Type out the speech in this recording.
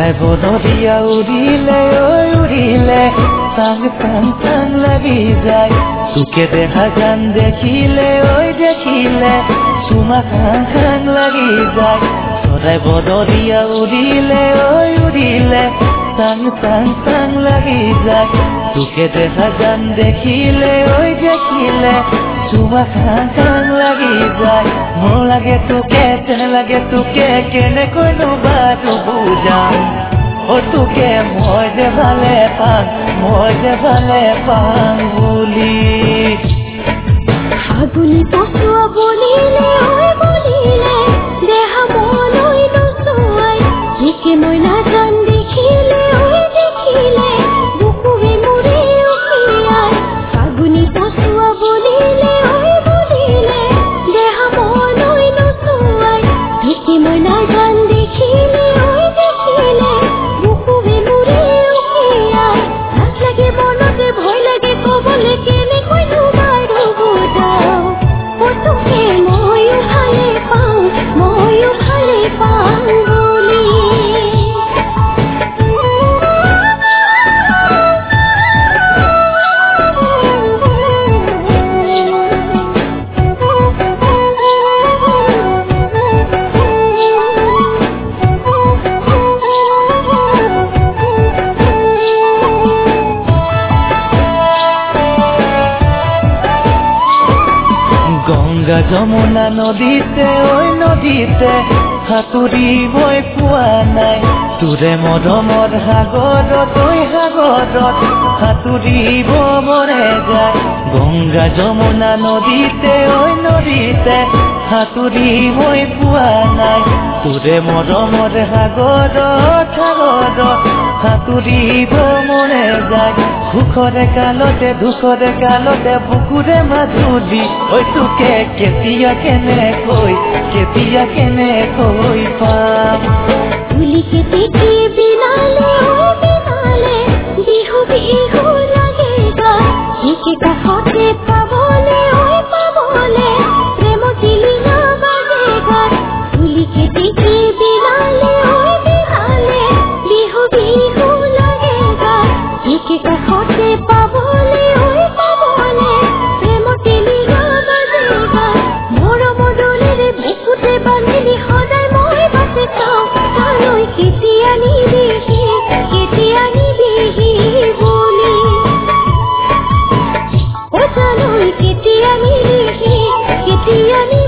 চৰাই বনৰীয়া উৰিলে উৰিলে চাং চাং চাং লাগি যায় তোকে দেখা গান দেখিলে দেখিলে চুমা খাং খাং লাগি যায় চৰাই বনৰীয়া উৰিলে উৰিলে চাং চাং চাং লাগি যায় তোকে দেখা গান দেখিলে দেখিলে চুমা খাং খাং লাগি যায় মোৰ লাগে তোকে তেনে লাগে তোকে কেনেকৈনো বাৰু বুজাম তোকে মই যে ভালে পাম বুলি ফাগুনি পচুৱা বলিলে দেহা মনৈ নচুৱাই একে মই নাজান দেখিলে বুকুৱে মোৰে উকিয়াই ফাগুনি পচুৱা বলিলে দেহা মনৈ নচুৱাই একে মই নাজান দেখিলে বুকুৱে মোৰে উকিয়াই লাজ লাগে মনতে ভয় লাগে কবলে কেনেকৈনো বাৰু বুজাও তোকে ময়ো ভালে পাওঁ বুলি গংগা যমুনা নদীতে নদীতে সাঁতুৰিবই পোৱা নাই তোৰে মৰমৰ সাগৰত সাঁতুৰিব মৰে যায় গংগা যমুনা নদীতে নদীতে সাঁতুৰিবই পোৱা নাই তোৰে মৰমৰ সাগৰত সাঁতুৰিব মৰে যায় সুখৰে কালতে দুখৰে কালতে বুকুৰে মাধুৰী তোকে কেতিয়া কেনেকৈ পাম তুলিকে দেখি বিনালে বিহু লাগে একে কাষতে পাবলে প্ৰেম চিলিঙা বাজে গান তুলিকে দেখি বিনালে বিহু লাগে গান একে কাষতে পাবলে প্ৰেম চিলিঙা বাজে গান মৰমৰ দোলেৰে বুকুতে বান্ধিলি সদায় মই বাচি খাওঁ তালৈ কেতিয়া নিবিহি বুলি তালৈ কেতিয়া নিবিহি